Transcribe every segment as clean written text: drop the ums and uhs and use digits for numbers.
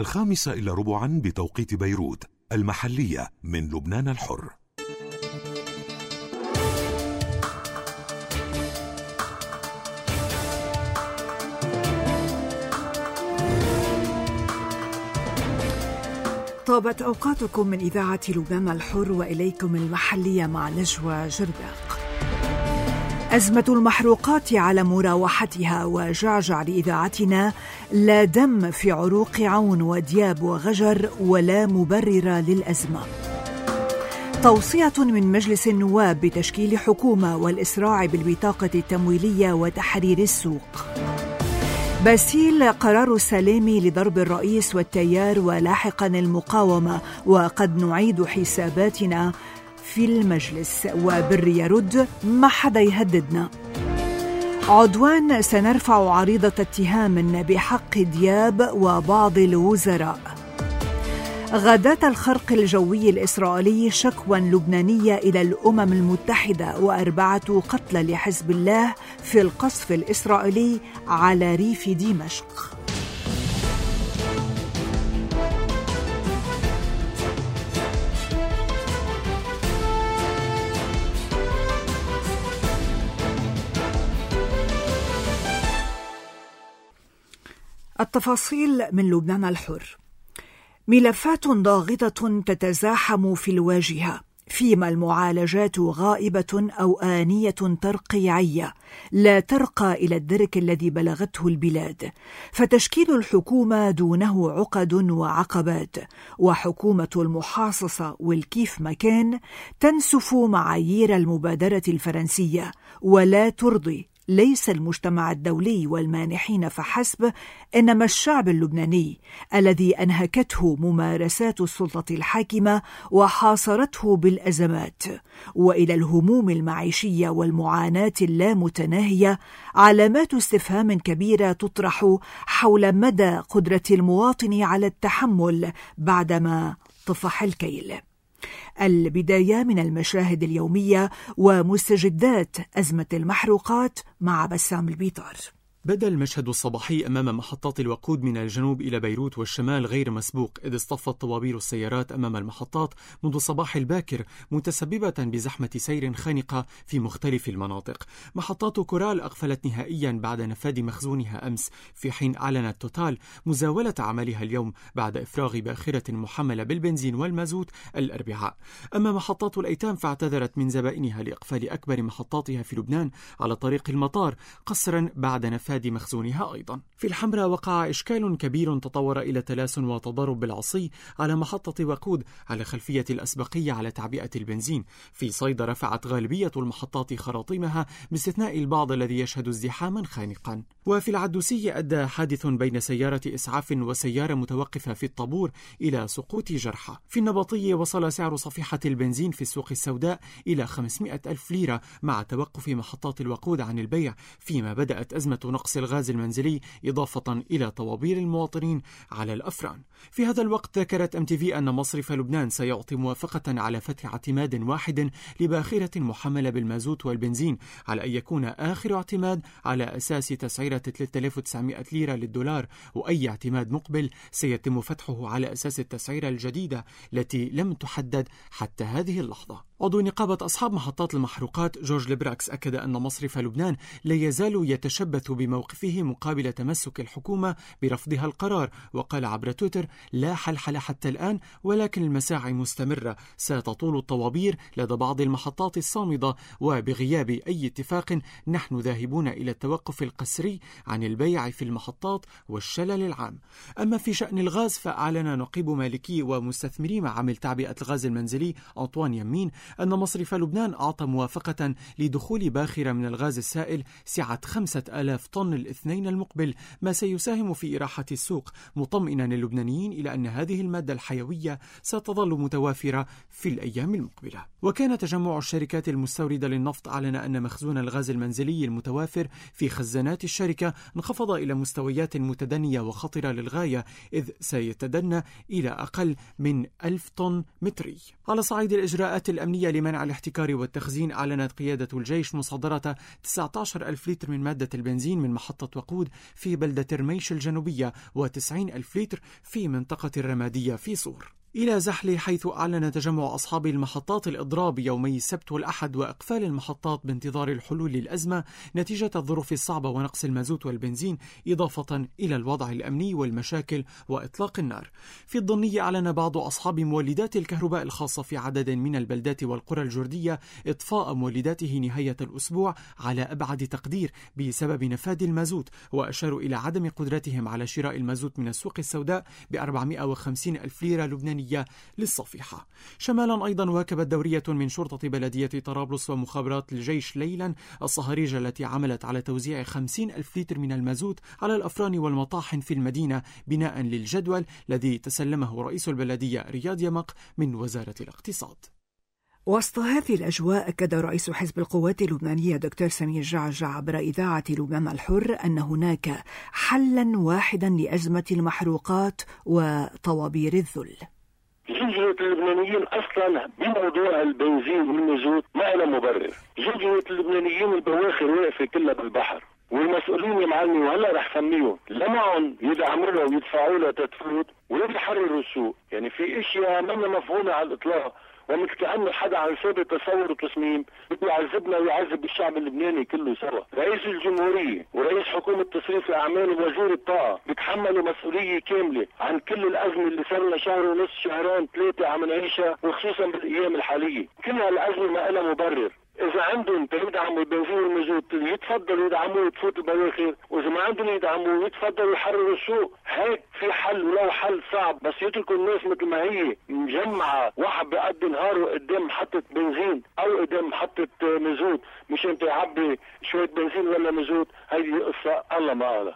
5:15 بتوقيت بيروت المحلية من لبنان الحر. طابت أوقاتكم من إذاعة لبنان الحر، وإليكم المحلية مع نجوى جرباق. أزمة المحروقات على مراوحتها، وجعجع لإذاعتنا: لا دم في عروق عون ودياب وغجر ولا مبرر للأزمة. توصية من مجلس النواب بتشكيل حكومة والإسراع بالبطاقة التمويلية وتحرير السوق. باسيل: قرار السلامي لضرب الرئيس والتيار ولاحقا المقاومة، وقد نعيد حساباتنا في المجلس. وبر يرد: ما حدا يهددنا. عدوان: سنرفع عريضة اتهام بحق دياب وبعض الوزراء. غداة الخرق الجوي الإسرائيلي: شكوى لبنانية إلى الأمم المتحدة، و4 قتلى لحزب الله في القصف الإسرائيلي على ريف دمشق. التفاصيل من لبنان الحر. ملفات ضاغطة تتزاحم في الواجهة، فيما المعالجات غائبة أو آنية ترقيعية لا ترقى إلى الدرك الذي بلغته البلاد، فتشكيل الحكومة دونه عقد وعقبات، وحكومة المحاصصة والكيف مكان تنسف معايير المبادرة الفرنسية ولا ترضي ليس المجتمع الدولي والمانحين فحسب، إنما الشعب اللبناني الذي أنهكته ممارسات السلطة الحاكمة وحاصرته بالأزمات. وإلى الهموم المعيشية والمعاناة اللامتناهية علامات استفهام كبيرة تطرح حول مدى قدرة المواطن على التحمل بعدما طفح الكيل. البداية من المشاهد اليومية ومستجدات أزمة المحروقات مع بسام البيطار. بدأ المشهد الصباحي أمام محطات الوقود من الجنوب إلى بيروت والشمال غير مسبوق، إذ اصطفت طوابير السيارات أمام المحطات منذ الصباح الباكر، متسببة بزحمة سير خانقة في مختلف المناطق. محطات كورال أغفلت نهائيا بعد نفاذ مخزونها أمس، في حين أعلنت توتال مزاولة عملها اليوم بعد إفراغ باخرة محملة بالبنزين والمازوت الأربعاء. أما محطات الأيتام فاعتذرت من زبائنها لإقفال أكبر محطاتها في لبنان على طريق المطار قسرا بعد نفاذ مخزونها أيضا. في الحمراء وقع إشكال كبير تطور إلى تلاس وتضارب بالعصي على محطة وقود على خلفية الأسبقية على تعبئة البنزين. في صيدا رفعت غالبية المحطات خراطيمها باستثناء البعض الذي يشهد ازدحاما خانقا. وفي العدوسية أدى حادث بين سيارة إسعاف وسيارة متوقفة في الطابور إلى سقوط جرحى. في النبطية وصل سعر صفيحة البنزين في السوق السوداء إلى 500,000 ليرة مع توقف محطات الوقود عن البيع، فيما بدأت أزمة نقص الغاز المنزلي إضافة إلى طوابير المواطنين على الأفران. في هذا الوقت ذكرت MTV أن مصرف لبنان سيعطي موافقة على فتح اعتماد واحد لباخرة محملة بالمازوت والبنزين، على أن يكون آخر اعتماد على أساس تسعيرة 3900 ليرة للدولار، وأي اعتماد مقبل سيتم فتحه على أساس التسعيرة الجديدة التي لم تحدد حتى هذه اللحظة. عضو نقابة أصحاب محطات المحروقات جورج لبراكس أكد أن مصرف لبنان لا يزال يتشبث بموقفه مقابل تمسك الحكومة برفضها القرار، وقال عبر تويتر: لا حل حتى الآن، ولكن المساعي مستمرة، ستطول الطوابير لدى بعض المحطات الصامدة، وبغياب أي اتفاق نحن ذاهبون إلى التوقف القسري عن البيع في المحطات والشلل العام. أما في شأن الغاز فأعلن نقيب مالكي ومستثمري معامل تعبئة الغاز المنزلي أنطوان يمين أن مصرف لبنان أعطى موافقة لدخول باخرة من الغاز السائل سعة 5000 طن الاثنين المقبل، ما سيساهم في إراحة السوق، مطمئنا اللبنانيين إلى أن هذه المادة الحيوية ستظل متوافرة في الأيام المقبلة. وكان تجمع الشركات المستوردة للنفط أعلن أن مخزون الغاز المنزلي المتوافر في خزانات الشركة انخفض إلى مستويات متدنية وخطرة للغاية، إذ سيتدنى إلى أقل من 1000 طن متري. على صعيد الإجراءات الأمنية لبنانية لمنع الاحتكار والتخزين، أعلنت قيادة الجيش مصادرة 19,000 لتر من مادة البنزين من محطة وقود في بلدة رميش الجنوبية و90,000 لتر في منطقة الرمادية في صور. إلى زحل، حيث أعلن تجمع أصحاب المحطات الإضراب يومي السبت والأحد وإقفال المحطات بانتظار الحلول للأزمة نتيجة الظروف الصعبة ونقص المازوت والبنزين، إضافة إلى الوضع الأمني والمشاكل وإطلاق النار. في الضنية، أعلن بعض أصحاب مولدات الكهرباء الخاصة في عدد من البلدات والقرى الجردية إطفاء مولداته نهاية الأسبوع على أبعد تقدير بسبب نفاد المازوت، وأشاروا إلى عدم قدرتهم على شراء المازوت من السوق السوداء ب450,000 ليرة لبنانية للصفيحة. شمالا أيضا، واكبت دورية من شرطة بلدية طرابلس ومخابرات الجيش ليلا الصهاريج التي عملت على توزيع 50,000 لتر من المازوت على الأفران والمطاحن في المدينة بناء للجدول الذي تسلمه رئيس البلدية رياض يمق من وزارة الاقتصاد. وسط هذه الأجواء، أكد رئيس حزب القوات اللبنانية دكتور سمير جعجع عبر إذاعة لبنان الحر أن هناك حلا واحدا لأزمة المحروقات وطوابير الذل. جلجلة اللبنانيين اصلا بموضوع البنزين والمازوت ما لها مبرر. جلجلة اللبنانيين البواخر واقفه كلها بالبحر، والمسؤولين يا معلمي وهلا رح سميهم لا معهم يدعموا لها ويدفعوا لها تدفوت ولا بيحرروا السوق. يعني في اشياء ما مفهومه على الاطلاق، ومثل كأنه حدا عن سابق تصور وتصميم بده يعذبنا ويعذب الشعب اللبناني كله سوا. رئيس الجمهورية ورئيس حكومة تصريف الأعمال ووزير الطاقة بيتحملوا مسؤولية كاملة عن كل الأزمة اللي صار لنا شهر ونص شهرين 3 عم نعيشها، وخصوصا بالأيام الحالية. كل هالأزمة ما لها مبرر. إذا عندهم يدعموا البنزين والمازوت يتفضلوا يدعموه وتفوت البواخر، وإذا ما عندهم يدعموه يتفضلوا يحرروا السوق. هيك في حل، ولو حل صعب، بس يتركوا الناس مثل ما هي مجمعة، واحد بيقضي نهاره قدام محطة بنزين أو قدام محطة مازوت مشان يعبي شوية بنزين ولا مازوت. هذه قصة الله ما قالها.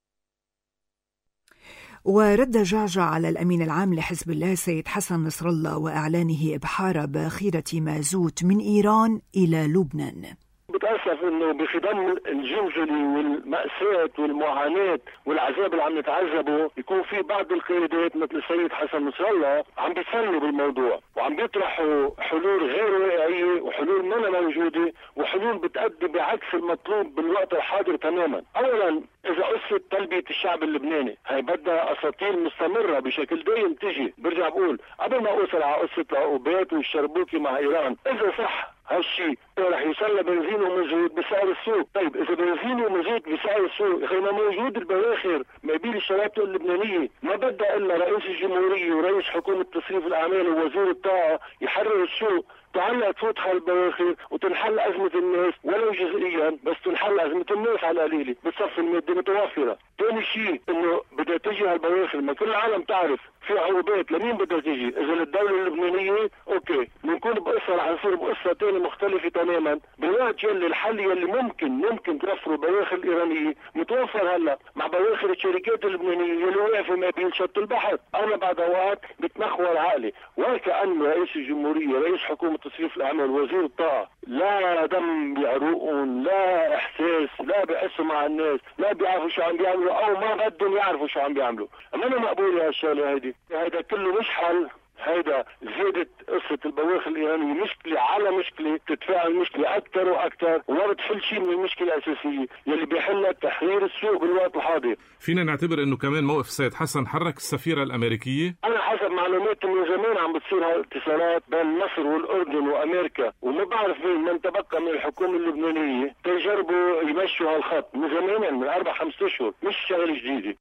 ورد جعجع على الأمين العام لحزب الله سيد حسن نصر الله وإعلانه إبحار باخرة مازوت من إيران إلى لبنان. بتأسف انه بخضم الجلجلة والمأساة والمعاناة والعذاب اللي عم نتعذبه يكون في بعض القيادات مثل السيد حسن نصر الله عم بيتسلوا بالموضوع وعم بيطرحوا حلول غير واقعية وحلول ما موجودة وحلول بتأدي بعكس المطلوب بالوقت الحاضر تماما. اولا، اذا قصة تلبية الشعب اللبناني هي بدها اساطير مستمرة بشكل دايم تجي. برجع بقول قبل ما اوصل على قصة العقوبات والشربوكي مع ايران، اذا صح هالشيء رح يوصل بنزين ومازوت بسعر السوق. طيب اذا بنزين ومازوت بسعر السوق، اخي ما موجود البواخر ما بين الشرائط اللبنانيه، ما بدها الا رئيس الجمهوريه ورئيس حكومه تصريف الاعمال ووزير الطاقه يحرروا السوق، تعلق تفوت هالبواخر وتنحل ازمه الناس ولو جزئيا، بس تنحل ازمه الناس على القليله بتصفي الماده متوفره. ثاني شيء انه بدها تجي هالبواخر، ما كل العالم تعرف في عقوبات لمين بدها تجي. اذا للدوله اللبنانيه اوكي بنكون بقصه رح نصير بقصه ثانيه مختلفه تماما. بالوقت يلي الحل يلي ممكن توفروا البواخر الايرانيه متوفر هلا مع بواخر الشركات اللبنانيه يلي واقفه ما بين شط البحر. انا بعد اوقات بتمخور عقلي وكأن رئيس الجمهوريه رئيس حكومه تصريف الاعمال وزير الطاقه لا دم بعروقهم، لا احساس، لا بحسوا مع الناس، لا بيعرفوا شو عم بيعملوا او ما بدهم يعرفوا شو عم بيعملوا. اما انا مقبوله هالشغله هيدا كله مش حل. هيدا زيادة قصة البواخر الإيرانية مشكلة على مشكلة، تتفاعل مشكلة أكثر وأكثر وما بتحل شيء من المشكلة الأساسية يلي بيحلها تحرير السوق بالوقت الحاضر. فينا نعتبر إنه كمان موقف السيد حسن حرك السفيرة الأمريكية؟ أنا حسب معلوماتي من زمان عم بتصير هالاتصالات بين مصر والأردن وأمريكا، وما بعرف من تبقى من الحكومة اللبنانية تجربوا يمشوا هالخط من زمان، من 4-5 أشهر، مش شغلة جديدة.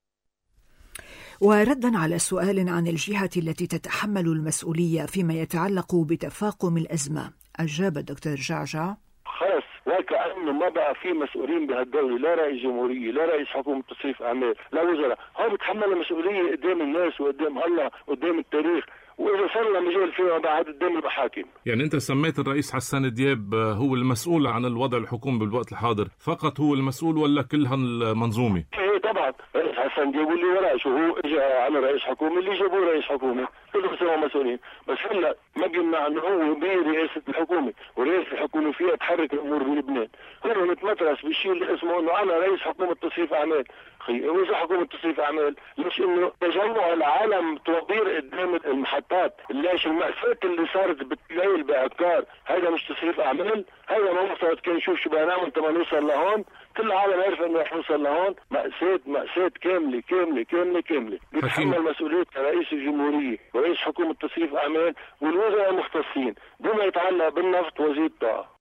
وردا على سؤال عن الجهة التي تتحمل المسؤولية فيما يتعلق بتفاقم الأزمة، أجاب الدكتور جعجع: خلص وكأنه ما بقى في مسؤولين بهالدولة، لا رئيس جمهورية، لا رئيس حكومة تصريف أعمال، لا وزراء. هو بتحمل المسؤولية قدام الناس وقدام الله وقدام التاريخ، وإذا صار له مجال فيما بعد قدام المحاكم. يعني أنت سميت الرئيس حسان دياب هو المسؤول عن الوضع الحكومي بالوقت الحاضر، فقط هو المسؤول ولا كل هالمنظومة؟ إيه طبعا، رئيس حسن جابوا اللي وراه، شو هو اجى على رئيس حكومه، اللي جابوه رئيس حكومه كلهم سوا مسؤولين. بس هلا ما قلنا انه هو برئاسه الحكومه، ورئاسه الحكومه فيها تحرك الامور بلبنان. هو متمترس بالشيء اللي اسمه انه انا رئيس حكومه تصريف اعمال. وإذا حكومة تصريف أعمال مش إنه تجمع العالم طوابير قدام المحطات. ليش المأساة اللي صارت بالليل بعكار هذا مش تصريف أعمال؟ هذا ما مفترض كان نشوف شو بدنا نعمل تما نوصل لهون؟ كل العالم عارف إنه رح نوصل لهون. مأساة كاملة كاملة كاملة كاملة. بيتحمل مسؤولية رئيس الجمهورية ورئيس حكومة تصريف أعمال والوزراء المختصين بما يتعلق بالنفط وزير الطاقة.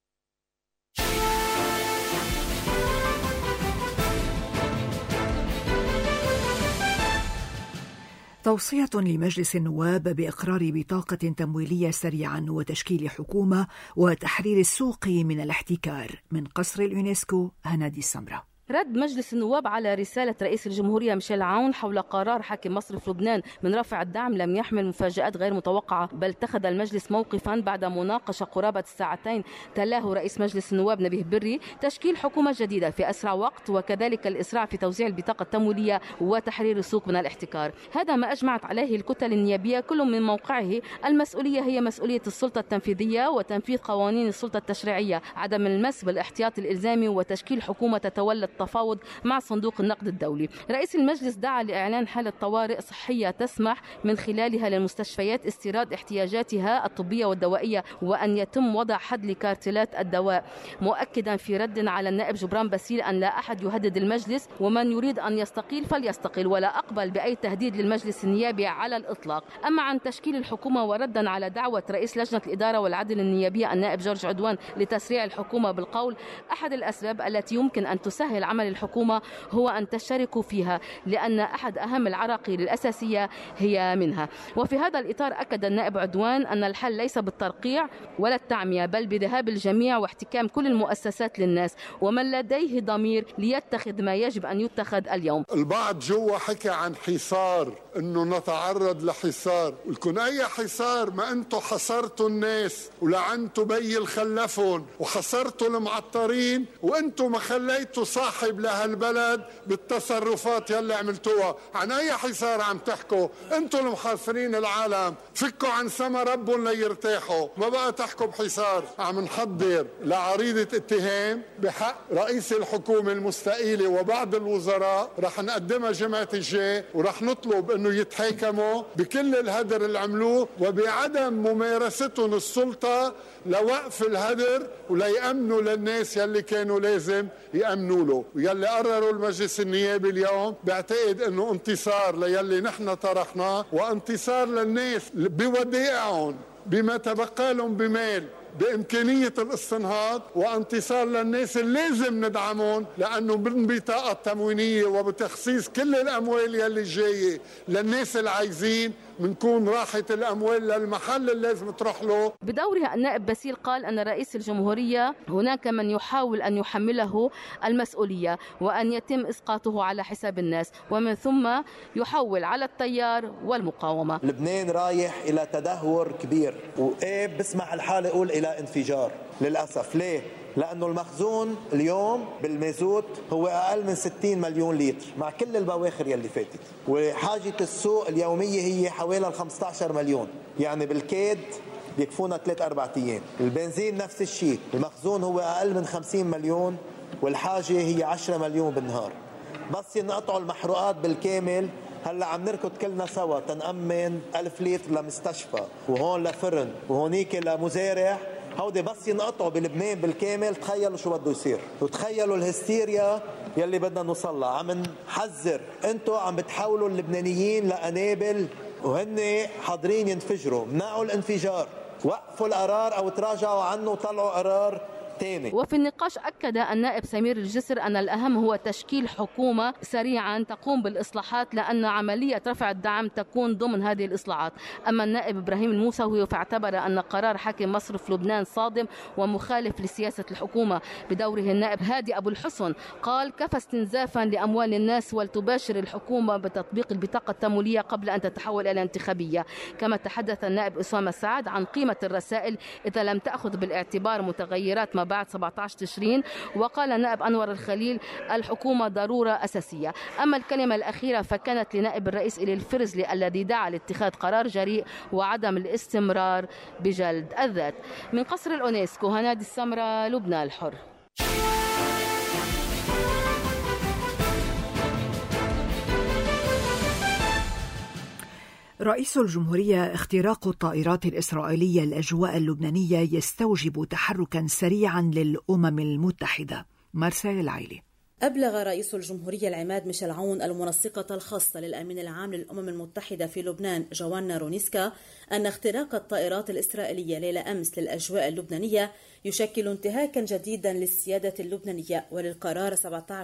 توصية لمجلس النواب بإقرار بطاقة تمويلية سريعا وتشكيل حكومة وتحرير السوق من الاحتكار. من قصر اليونسكو، هنادي السمرة. رد مجلس النواب على رسالة رئيس الجمهورية ميشيل عون حول قرار حاكم مصرف لبنان من رفع الدعم لم يحمل مفاجآت غير متوقعة، بل اتخذ المجلس موقفا بعد مناقشة قرابة ساعتين تلاه رئيس مجلس النواب نبيه بري تشكيل حكومة جديدة في أسرع وقت، وكذلك الإسراع في توزيع البطاقة التمويلية وتحرير السوق من الاحتكار. هذا ما أجمعت عليه الكتل النيابية كل من موقعه. المسؤولية هي مسؤولية السلطة التنفيذية وتنفيذ قوانين السلطة التشريعية، عدم المس بالاحتياط الإلزامي، وتشكيل حكومة تتولى التفاوض مع صندوق النقد الدولي. رئيس المجلس دعا لإعلان حالة طوارئ صحية تسمح من خلالها للمستشفيات استيراد احتياجاتها الطبية والدوائية، وأن يتم وضع حد لكارتلات الدواء، مؤكدا في رد على النائب جبران باسيل أن لا أحد يهدد المجلس، ومن يريد أن يستقيل فليستقيل، ولا أقبل بأي تهديد للمجلس النيابي على الإطلاق. أما عن تشكيل الحكومة وردا على دعوة رئيس لجنة الإدارة والعدل النيابية النائب جورج عدوان لتسريع الحكومة بالقول، أحد الأسباب التي يمكن أن تسهل عمل الحكومة هو أن تشتركوا فيها، لأن أحد أهم العراقيل الأساسية هي منها. وفي هذا الإطار أكد النائب عدوان أن الحل ليس بالترقيع ولا التعمية، بل بذهاب الجميع واحتكام كل المؤسسات للناس، ومن لديه ضمير ليتخذ ما يجب أن يتخذ اليوم. البعض جوا حكى عن حصار، أنه نتعرض لحصار. ولكن أي حصار؟ ما أنتوا حصرتوا الناس ولعنتوا بي الخلفون وحصرتوا المعطرين، وأنتوا ما خليتوا صاحب لهالبلد بالتصرفات يلي عملتوها. عن أي حصار عم تحكوا؟ أنتوا المحاصرين العالم، فكوا عن سما ربهم ليرتاحوا، ما بقى تحكوا بحصار. عم نحضر لعريضة اتهام بحق رئيس الحكومة المستقيلة وبعض الوزراء، رح نقدمها جمعة الجاي، ورح نطلب انه يتحاكموا بكل الهدر اللي عملوه وبعدم ممارستهم السلطة لوقف الهدر وليأمنوا للناس يلي كانوا لازم يأمنوا له. ويلي قرروا المجلس النيابي اليوم بعتقد انه انتصار ليلي نحن طرحناه، وانتصار للناس بودائعهم بما تبقى لهم بمال بإمكانية الاستنهاض، وانتصار للناس اللي لازم ندعمهم، لأنه بالبطاقة التموينية وبتخصيص كل الأموال يلي جاية للناس اللي عايزين منكون راحت الأموال للمحل اللي لازم تروح له. بدورها النائب باسيل قال أن رئيس الجمهورية هناك من يحاول أن يحمله المسؤولية وأن يتم إسقاطه على حساب الناس، ومن ثم يحول على التيار والمقاومة. لبنان رايح إلى تدهور كبير، وإيه بسمع الحالة يقول إلى انفجار للأسف. ليه؟ لأنه المخزون اليوم بالمازوت هو أقل من 60 مليون لتر مع كل البواخر يلي فاتت، وحاجة السوق اليومية هي حوالي 15 مليون، يعني بالكاد بيكفونا 3-4 أيام. البنزين نفس الشيء، المخزون هو أقل من 50 مليون والحاجة هي 10 مليون بالنهار. بس ينقطعوا المحروقات بالكامل، هلا عم نركض كلنا سوا تنأمن 1000 لتر لمستشفى وهون لفرن وهونيك لمزارع، هودي بس ينقطعوا بلبنان بالكامل. تخيلوا شو بده يصير، وتخيلوا الهستيريا يلي بدنا نوصلها. عم نحذر، انتوا عم بتحولوا اللبنانيين لقنابل وهن حاضرين ينفجروا. منعوا الانفجار، وقفوا القرار او تراجعوا عنه وطلعوا قرار تاني. وفي النقاش أكد النائب سمير الجسر أن الأهم هو تشكيل حكومة سريعا تقوم بالإصلاحات، لأن عملية رفع الدعم تكون ضمن هذه الإصلاحات. أما النائب إبراهيم الموسوي فاعتبر أن قرار حاكم مصرف لبنان صادم ومخالف لسياسة الحكومة. بدوره النائب هادي أبو الحسن قال كفى استنزافا لأموال الناس، ولتباشر الحكومة بتطبيق البطاقة التمويلية قبل أن تتحول إلى انتخابية. كما تحدث النائب أسامة سعد عن قيمة الرسائل إذا لم تأخذ بالاعتبار متغيرات ما بعد 17 تشرين. وقال النائب أنور الخليل الحكومة ضرورة أساسية. أما الكلمة الأخيرة فكانت لنائب الرئيس إلي الفرزلي الذي دعا لاتخاذ قرار جريء وعدم الاستمرار بجلد الذات. من قصر الأونسكو هنادي السمرة، لبنان الحر. رئيس الجمهورية: اختراق الطائرات الإسرائيلية الأجواء اللبنانية يستوجب تحركا سريعا للأمم المتحدة. مرسال العيلي. أبلغ رئيس الجمهورية العماد ميشيل عون المنسقة الخاصة للأمين العام للأمم المتحدة في لبنان جوانا رونيسكا أن اختراق الطائرات الإسرائيلية ليلة أمس للأجواء اللبنانية يشكل انتهاكا جديدا للسيادة اللبنانية وللقرار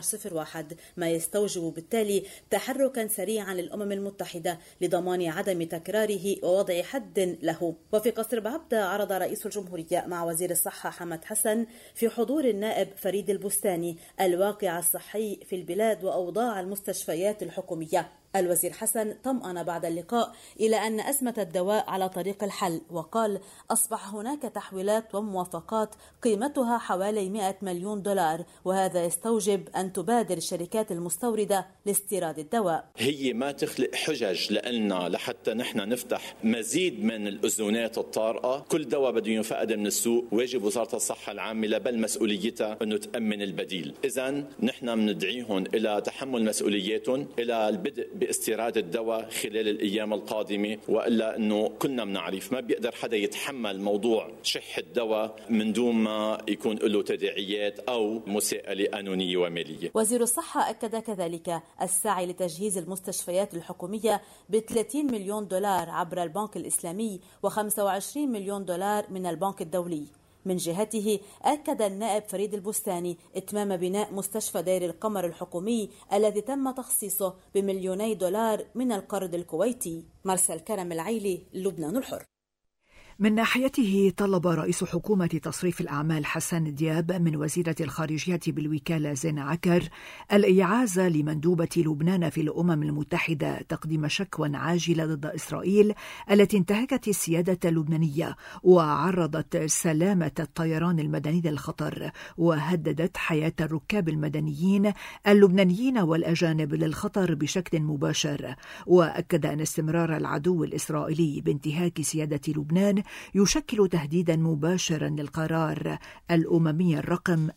1701، ما يستوجب بالتالي تحركا سريعا للأمم المتحدة لضمان عدم تكراره ووضع حد له. وفي قصر بعبدة عرض رئيس الجمهورية مع وزير الصحة حمد حسن في حضور النائب فريد البستاني الواقع الصحي في البلاد وأوضاع المستشفيات الحكومية. الوزير حسن طمأن بعد اللقاء إلى أن أزمة الدواء على طريق الحل، وقال أصبح هناك تحويلات وموافقات قيمتها حوالي 100 مليون دولار، وهذا يستوجب أن تبادر الشركات المستوردة لاستيراد الدواء. هي ما تخلق حجج لألنا لحتى نحن نفتح مزيد من الأذونات الطارئة. كل دواء بده ينفقد من السوق، واجب وزارة الصحة العامة بل مسؤوليتها أنه تأمن البديل. إذن نحن بندعيهم إلى تحمل مسؤولياتهم، إلى البدء باستيراد الدواء خلال الأيام القادمة، وإلا أنه كلنا بنعرف ما بيقدر حدا يتحمل موضوع شح الدواء من دون ما يكون له تداعيات أو مساءلة قانونية ومالية. وزير الصحة أكد كذلك السعي لتجهيز المستشفيات الحكومية ب30 مليون دولار عبر البنك الإسلامي و25 مليون دولار من البنك الدولي. من جهته أكد النائب فريد البستاني إتمام بناء مستشفى دير القمر الحكومي الذي تم تخصيصه ب2 مليون دولار من القرض الكويتي. مرسل كرم العيلي، لبنان الحر. من ناحيته طلب رئيس حكومة تصريف الأعمال حسن دياب من وزيرة الخارجية بالوكالة زين عكر الإعازة لمندوبة لبنان في الأمم المتحدة تقديم شكوى عاجلة ضد إسرائيل التي انتهكت السيادة اللبنانية وعرضت سلامة الطيران المدني للخطر وهددت حياة الركاب المدنيين اللبنانيين والأجانب للخطر بشكل مباشر. وأكد أن استمرار العدو الإسرائيلي بانتهاك سيادة لبنان يشكل تهديدا مباشرا للقرار الأممي الرقم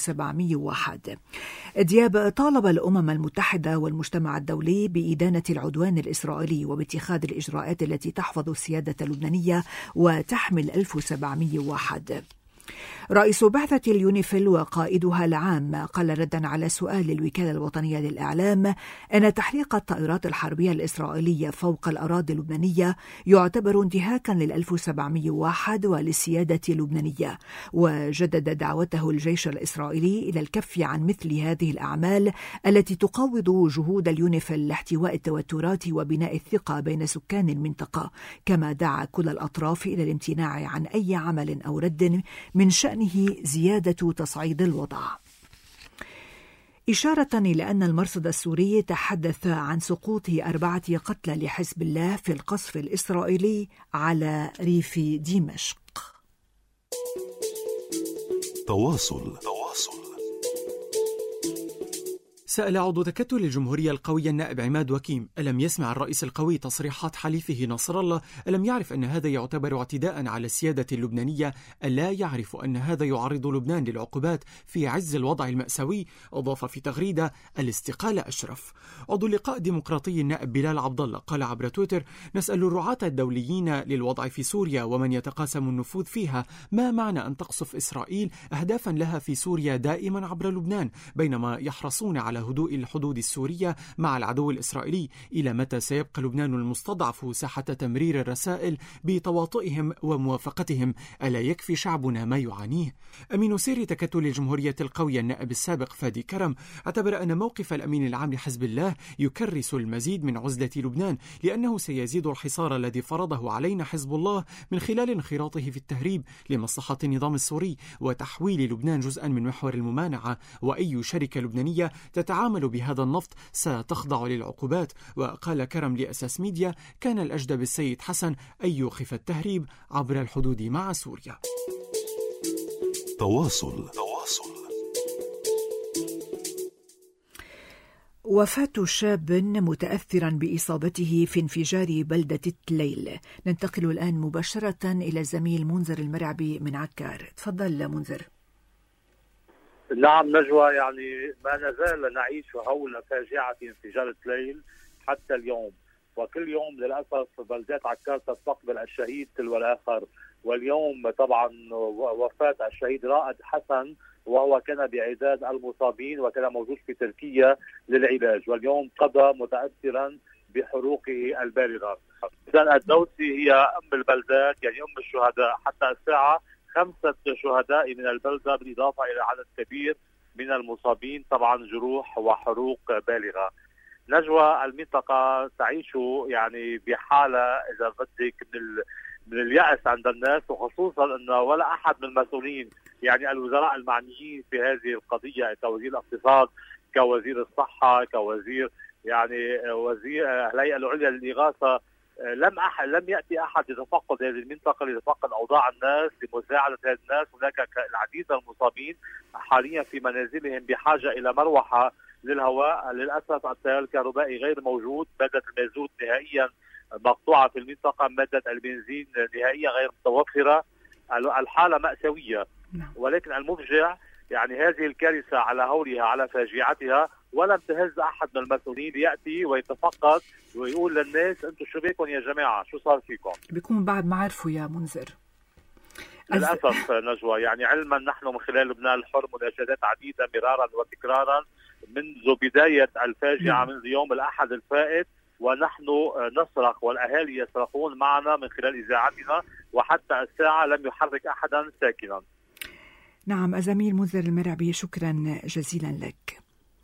1701. دياب طالب الأمم المتحدة والمجتمع الدولي بإدانة العدوان الإسرائيلي وباتخاذ الإجراءات التي تحفظ السيادة اللبنانية وتحمل 1701. رئيس بعثة اليونيفيل وقائدها العام قال ردا على سؤال الوكالة الوطنية للإعلام أن تحريق الطائرات الحربية الإسرائيلية فوق الأراضي اللبنانية يعتبر انتهاكا لل1701 وللسيادة اللبنانية، وجدد دعوته الجيش الإسرائيلي إلى الكف عن مثل هذه الأعمال التي تقوض جهود اليونيفيل لاحتواء التوترات وبناء الثقة بين سكان المنطقة، كما دعا كل الأطراف إلى الامتناع عن أي عمل أو رد من شأنه زيادة تصعيد الوضع. إشارة إلى أن المرصد السوري تحدث عن سقوط 4 قتلى لحزب الله في القصف الإسرائيلي على ريف دمشق. تواصل. سأل عضو تكتل الجمهورية القوية النائب عماد وكيم: ألم يسمع الرئيس القوي تصريحات حليفه نصر الله؟ ألم يعرف أن هذا يعتبر اعتداء على السيادة اللبنانية؟ ألا يعرف أن هذا يعرض لبنان للعقوبات في عز الوضع المأساوي؟ أضاف في تغريدة: الاستقالة أشرف. عضو اللقاء الديمقراطي النائب بلال عبد الله قال عبر تويتر: نسأل الرعاة الدوليين للوضع في سوريا ومن يتقاسم النفوذ فيها، ما معنى أن تقصف إسرائيل أهدافا لها في سوريا دائما عبر لبنان بينما يحرصون على هدوء الحدود السورية مع العدو الإسرائيلي؟ إلى متى سيبقى لبنان المستضعف ساحة تمرير الرسائل بتواطئهم وموافقتهم؟ ألا يكفي شعبنا ما يعانيه؟ أمين سير تكتل الجمهورية القوية النائب السابق فادي كرم اعتبر أن موقف الأمين العام لحزب الله يكرس المزيد من عزلة لبنان، لأنه سيزيد الحصار الذي فرضه علينا حزب الله من خلال انخراطه في التهريب لمصلحة النظام السوري وتحويل لبنان جزءا من محور الممانعة، وأي شركة لبنانية تتعامل بهذا النفط ستخضع للعقوبات. وقال كرم لأساس ميديا: كان الأجدى بالسيد حسن أن يوقف التهريب عبر الحدود مع سوريا. تواصل. وفاة شاب متأثرا بإصابته في انفجار بلدة تليل. ننتقل الآن مباشرة إلى الزميل منذر المرعبي من عكار. تفضل منذر. نعم نجوى، يعني ما نزال نعيش هول فاجعة انفجار تليل حتى اليوم، وكل يوم للأسف بلدات عكار تستقبل الشهيد تلو الآخر. واليوم طبعا وفاة الشهيد رائد حسن، وهو كان بعداد المصابين وكان موجود في تركيا للعلاج، واليوم قضى متأثرا بحروقه البالغة. إذن الدوسي هي أم البلدات، يعني أم الشهداء. حتى الساعة 5 شهداء من البلدة، بالإضافة إلى عدد كبير من المصابين، طبعا جروح وحروق بالغة. نجوى، المنطقة تعيش يعني بحالة إذا بدك من اليأس عند الناس، وخصوصا أن ولا أحد من المسؤولين، يعني الوزراء المعنيين في هذه القضية كوزير الاقتصاد، كوزير الصحة، كوزير يعني وزير الهيئة العليا للإغاثة، لم يأتي أحد يتفقد هذه المنطقة ليتفقد أوضاع الناس لمساعدة هذه الناس. هناك العديد من المصابين حاليا في منازلهم بحاجة إلى مروحة للهواء. للأسف التيار الكهربائي غير موجود، مادة المازوت نهائيا مقطوعة في المنطقة، مادة البنزين نهائيا غير متوفرة. الحالة مأساوية، ولكن المفجع يعني هذه الكارثة على هولها على فاجعتها، ولم تهز أحد من المسؤولين ليأتي ويتفقد ويقول للناس أنتم شو بيكم يا جماعة، شو صار فيكم؟ بيكون بعد ما عرفوا يا منذر. للأسف نجوى، يعني علما نحن من خلال لبنان الحر مناشدات عديدة مرارا وتكرارا منذ بداية الفاجعة، منذ يوم الأحد الفائت، ونحن نصرخ والأهالي يصرخون معنا من خلال إذاعتنا، وحتى الساعة لم يحرك أحدا ساكنا. نعم الزميل منذر المرعبي، شكرا جزيلا لك.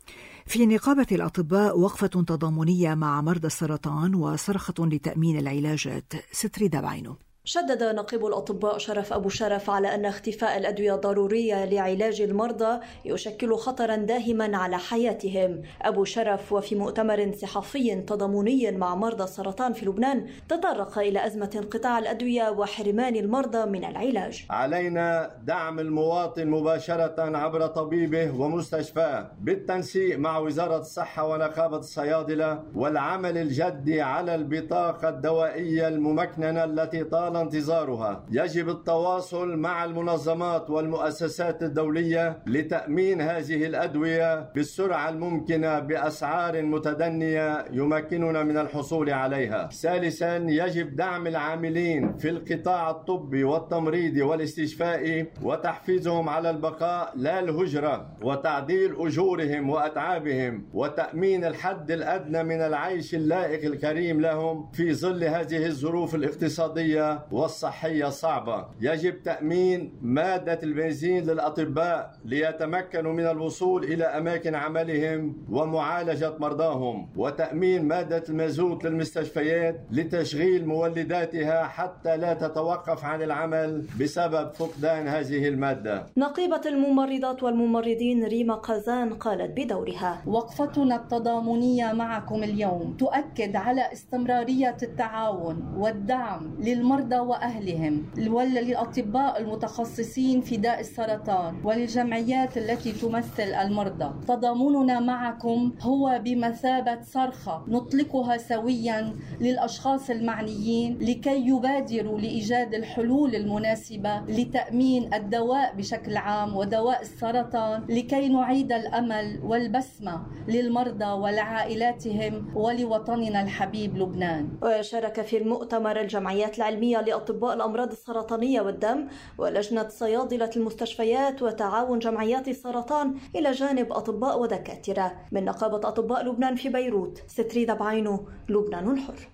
في نقابة الأطباء وقفة تضامنية مع مرضى السرطان وصرخة لتأمين العلاجات. ستري دبعينو. شدد نقيب الأطباء شرف أبو شرف على أن اختفاء الأدوية الضرورية لعلاج المرضى يشكل خطرا داهما على حياتهم. أبو شرف وفي مؤتمر صحفي تضامني مع مرضى السرطان في لبنان تطرق إلى أزمة انقطاع الأدوية وحرمان المرضى من العلاج. علينا دعم المواطن مباشرة عبر طبيبه ومستشفاه بالتنسيق مع وزارة الصحة ونقابة الصيادلة، والعمل الجدي على البطاقة الدوائية الممكننة التي طال انتظارها. يجب التواصل مع المنظمات والمؤسسات الدولية لتأمين هذه الأدوية بالسرعة الممكنة بأسعار متدنية يمكننا من الحصول عليها. ثالثا، يجب دعم العاملين في القطاع الطبي والتمريضي والاستشفائي وتحفيزهم على البقاء لا الهجرة، وتعديل أجورهم وأتعابهم، وتأمين الحد الأدنى من العيش اللائق الكريم لهم في ظل هذه الظروف الاقتصادية والصحية الصعبة. يجب تأمين مادة البنزين للأطباء ليتمكنوا من الوصول إلى أماكن عملهم ومعالجة مرضاهم، وتأمين مادة المازوت للمستشفيات لتشغيل مولداتها حتى لا تتوقف عن العمل بسبب فقدان هذه المادة. نقيبة الممرضات والممرضين ريما قازان قالت بدورها: وقفتنا التضامنية معكم اليوم تؤكد على استمرارية التعاون والدعم للمرضى وأهلهم وللأطباء المتخصصين في داء السرطان وللجمعيات التي تمثل المرضى. تضامننا معكم هو بمثابة صرخة نطلقها سويا للأشخاص المعنيين لكي يبادروا لإيجاد الحلول المناسبة لتأمين الدواء بشكل عام ودواء السرطان، لكي نعيد الأمل والبسمة للمرضى ولعائلاتهم ولوطننا الحبيب لبنان. وشارك في المؤتمر الجمعيات العلمية لأطباء الأمراض السرطانية والدم ولجنة صيادلة المستشفيات وتعاون جمعيات السرطان إلى جانب أطباء ودكاترة. من نقابة أطباء لبنان في بيروت، ستري دبعينو، لبنان الحر.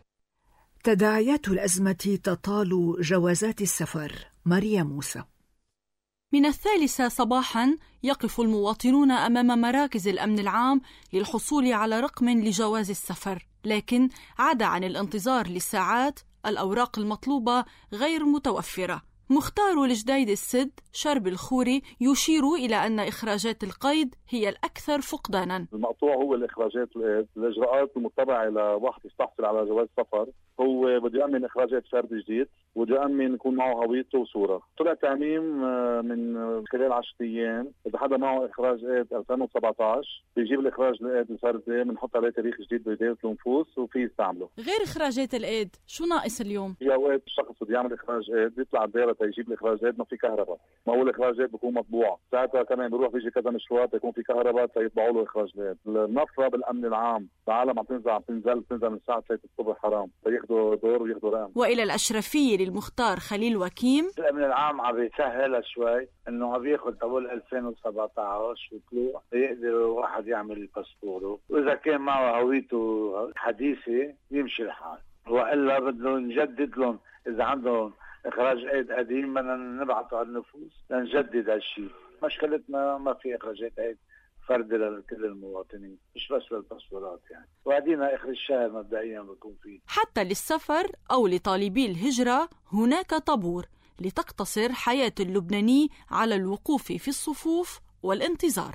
تداعيات الأزمة تطال جوازات السفر. ماريا موسى. من 3 صباحا يقف المواطنون أمام مراكز الأمن العام للحصول على رقم لجواز السفر، لكن عدا عن الانتظار للساعات الأوراق المطلوبة غير متوفرة. مختار الجديد السد شرب الخوري يشير إلى أن إخراجات القيد هي الأكثر فقدانا. المقطوع هو الإخراجات، الإجراءات المتبعة لواحد يستحصل على جواز سفر هو بده يأمن إخراجات فرد جديد، وبده يأمن يكون معه هويته وصورة. طلع تعميم من خلال 10 أيام إذا حدا معه إخراج قيد 2017 بيجيب الإخراج القيد الفردي، بنحط عليه تاريخ جديد بإدارة النفوس وفي يستعمله. غير إخراجات القيد شو ناقص اليوم؟ في أوقات الشخص بده يعمل إخراج قيد بيطلع الدائرة تيجيب الإخراج قيد ما في كهرباء، ما هو الإخراج قيد بيكون مطبوع، ساعتها كمان بيروح بيجي كذا مشوار يكون في كهرباء فيطبعوا له إخراج قيد. النفرة بالأمن العام العالم عم تنزل من الساعة 3 الصبح حرام، فياخذوا دور وياخذوا رقم. وإلى الأشرفية للمختار خليل وكيم، الأمن العام عم بيسهلها شوي، إنه عم بياخذ أول 2017 وطلوع يقدر واحد يعمل باسبوره، وإذا كان معه هويته حديثة يمشي الحال، وإلا بدنا نجدد لهم إذا عندهم إخراج قيد قديم بدنا نبعثه على النفوس لنجدد هالشيء. مشكلتنا ما في إخراجات قيد فردي لكل المواطنين، مش بس للباسبورات يعني، وعدينا آخر الشهر مبدئيا بكون فيه. حتى للسفر أو لطالبي الهجرة هناك طابور لتقتصر حياة اللبناني على الوقوف في الصفوف والانتظار.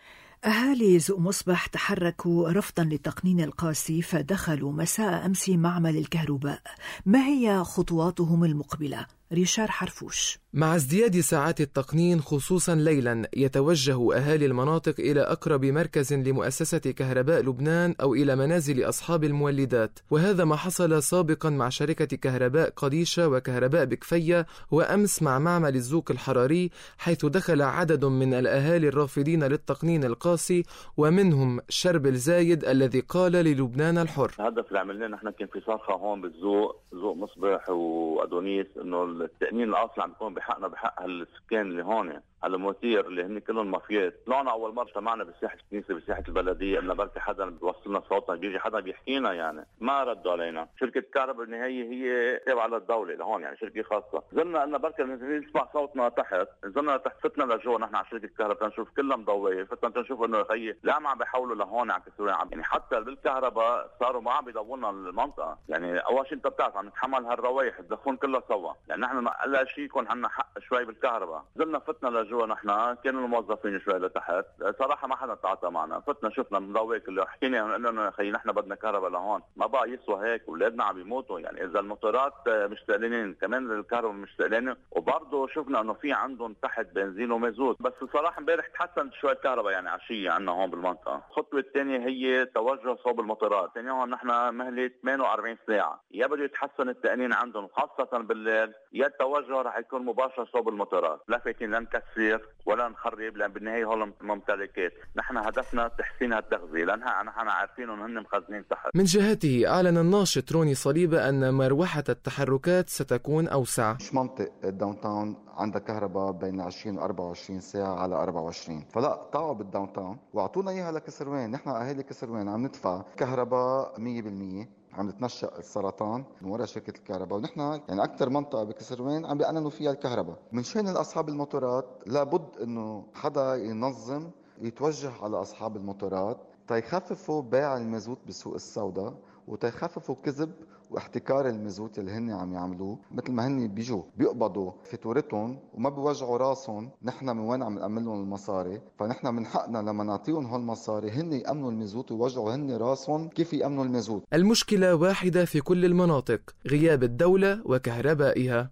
أهالي زوق مصبح تحركوا رفضا للتقنين القاسي فدخلوا مساء أمس معمل الكهرباء. ما هي خطواتهم المقبلة؟ ريشار حرفوش. مع ازدياد ساعات التقنين خصوصا ليلا يتوجه أهالي المناطق إلى أقرب مركز لمؤسسة كهرباء لبنان أو إلى منازل أصحاب المولدات، وهذا ما حصل سابقا مع شركة كهرباء قديشة وكهرباء بكفية، وأمس مع معمل الزوق الحراري، حيث دخل عدد من الأهالي الرافضين للتقنين القاسي ومنهم شرب الزايد الذي قال للبنان الحر. الهدف اللي عملناه نحن كان في صرخة هون بالزوق، زوق مصبح وأدونيس، إنه التأمين الأصلي عم يكون بحقنا بحق هالسكان اللي هون، على المواتير اللي هن كلهم مافيات. طلعنا اول مره سمعنا بساحه الكنيسه بساحه البلديه انه بركي حدا بيوصلنا صوتنا، بيجي حدا بيحكينا، يعني ما ردوا علينا. شركه كهرباء بالنهايه هي تابعه للدوله لهون، يعني شركه خاصه. نزلنا انه بركي نسمع صوتنا تحت، نزلنا تحت، فتنا لجوا نحن على شركه كهرباء تنشوف كلها مضويه، فتنا تنشوف انه خيي لا ما عم بيحولوا لهون على كسرين، يعني حتى بالكهرباء صاروا ما عم بيضوونا المنطقه. يعني اول شيء انت بتعرف عم نتحمل هالروايح تدخلون كلها سوا، يعني نحن اقل شيء يكون عندنا حق شوي بالكهرباء. نزلنا فتنا لجوا نحن، كانوا الموظفين شوي لتحت، صراحه ما حدا تعاطى معنا، فتنا شفنا مضويك اللي حكينا انه يا اخي نحن بدنا كهرباء لهون، ما بقى يسوى هيك، اولادنا عم يموتوا، يعني اذا الموتورات مشتغلين كمان الكهرباء مشتغلين، وبرضه شفنا انه في عندهم تحت بنزين ومازوت. بس الصراحه امبارح تحسن شوي الكهرباء يعني عشيه عندنا هون بالمنطقه. الخطوه الثانيه هي توجه صوب الموتورات، ثانيهم نحن مهله 48 ساعه، يا بده يتحسن التأمين عندهم خاصه بالليل، يا التوجه رح يكون مباشر صوب الموتورات، لا فايتين لا نكسر ولا نخرب، لان بالنهايه هول ممتلكات، نحن هدفنا تحسين التغذيه، لانها نحن عارفين انهم هن مخزنين تحت. من جهته اعلن الناشط روني صليبه ان مروحه التحركات ستكون اوسع. مش منطق الداون تاون عندها كهرباء بين 20 و 24 ساعه على 24، فلا قطعوا بالداون تاون واعطونا اياها لكسروان. نحن اهالي كسروان عم ندفع كهرباء 100%، عم نتنشأ السرطان من وراء شركة الكهرباء، ونحن يعني أكثر منطقة بكسروان عم بيأننوا فيها الكهرباء. من شان أصحاب الموتورات لابد إنه حدا ينظم يتوجه على أصحاب الموتورات تيخففوا بيع المازوت بالسوق السوداء، وتيخففوا كذب واحتكار المازوت اللي هن عم يعملوه. مثل ما هن بيجوا بيقبضوا فاتورتهم وما بيوجعوا راسهم، نحن من وين عم نأمن لهم المصاري؟ فنحن من حقنا لما نعطيهم هالمصاري هن يأمنوا المازوت ويوجعوا هن راسهم كيف يأمنوا المازوت. المشكلة واحدة في كل المناطق، غياب الدولة وكهربائها.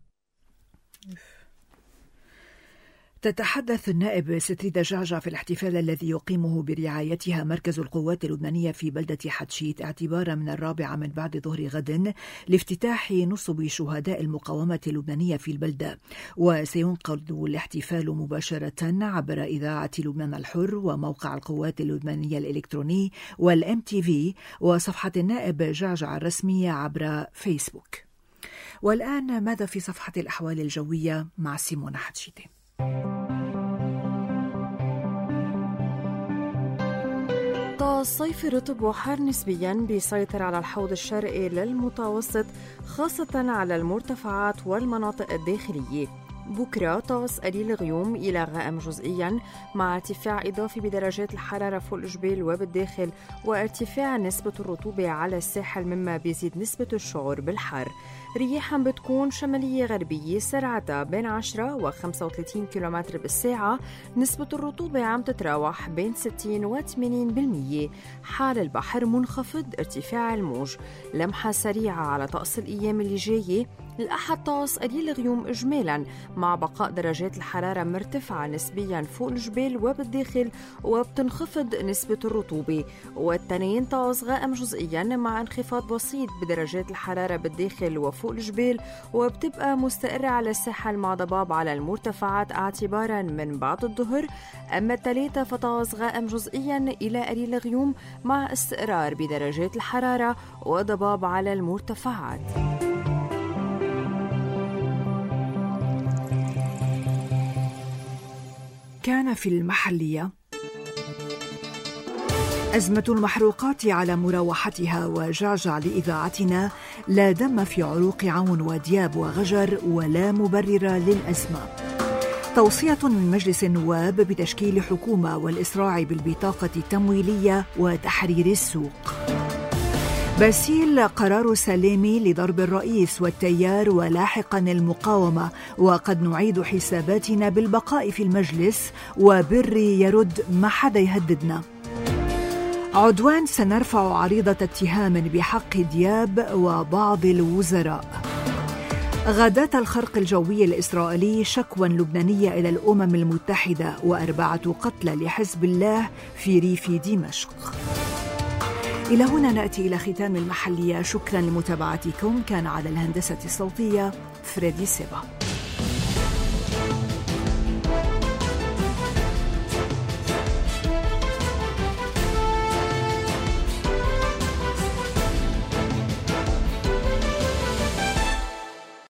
تتحدث النائب ستريدة جعجع في الاحتفال الذي يقيمه برعايتها مركز القوات اللبنانية في بلدة حتشيت اعتبارا من 4 من بعد ظهر غد لافتتاح نصب شهداء المقاومة اللبنانية في البلدة. وسينقل الاحتفال مباشرة عبر إذاعة لبنان الحر وموقع القوات اللبنانية الإلكتروني والMTV وصفحة النائب جعجع الرسمية عبر فيسبوك. والآن ماذا في صفحة الأحوال الجوية مع سيمونة حتشيتي؟ الصيف رطب وحار نسبيا بيسيطر على الحوض الشرقي للمتوسط، خاصة على المرتفعات والمناطق الداخلية. بكرة طقس قليل غيوم إلى غائم جزئيا مع ارتفاع إضافي بدرجات الحرارة فوق الجبال وبالداخل وارتفاع نسبة الرطوبة على الساحل مما بيزيد نسبة الشعور بالحر. رياح بتكون شمالية غربية سرعتها بين 10 و 35 كيلومتر بالساعة. نسبة الرطوبة عم تتراوح بين 60 و 80%. حال البحر منخفض ارتفاع الموج. لمحة سريعة على طقس الأيام اللي جاية. الأحد طقس قليل غيوم إجمالا مع بقاء درجات الحرارة مرتفعة نسبيا فوق الجبال وبالداخل وبتنخفض نسبة الرطوبة. والتنين طقس غائم جزئيا مع انخفاض بسيط بدرجات الحرارة بالداخل وفوق الجبال وبتبقى مستقرة على الساحل مع ضباب على المرتفعات اعتبارا من بعد الظهر. أما الثلاثة فطقس غائم جزئيا إلى قليل غيوم مع استقرار بدرجات الحرارة وضباب على المرتفعات. كان في المحلية أزمة المحروقات على مراوحتها وجعجع لإذاعتنا لا دم في عروق عون ودياب وغجر ولا مبرر للأزمة. توصية من مجلس النواب بتشكيل حكومة والإسراع بالبطاقة التمويلية وتحرير السوق. باسيل قرار سلامي لضرب الرئيس والتيار ولاحقا المقاومة وقد نعيد حساباتنا بالبقاء في المجلس وبري يرد ما حدا يهددنا. عدوان سنرفع عريضة اتهام بحق دياب وبعض الوزراء. غادات الخرق الجوي الإسرائيلي شكوى لبنانية إلى الأمم المتحدة و4 قتلى لحزب الله في ريف دمشق. إلى هنا نأتي إلى ختام المحلية. شكرا لمتابعتكم. كان على الهندسة الصوتية فريدي سيبا.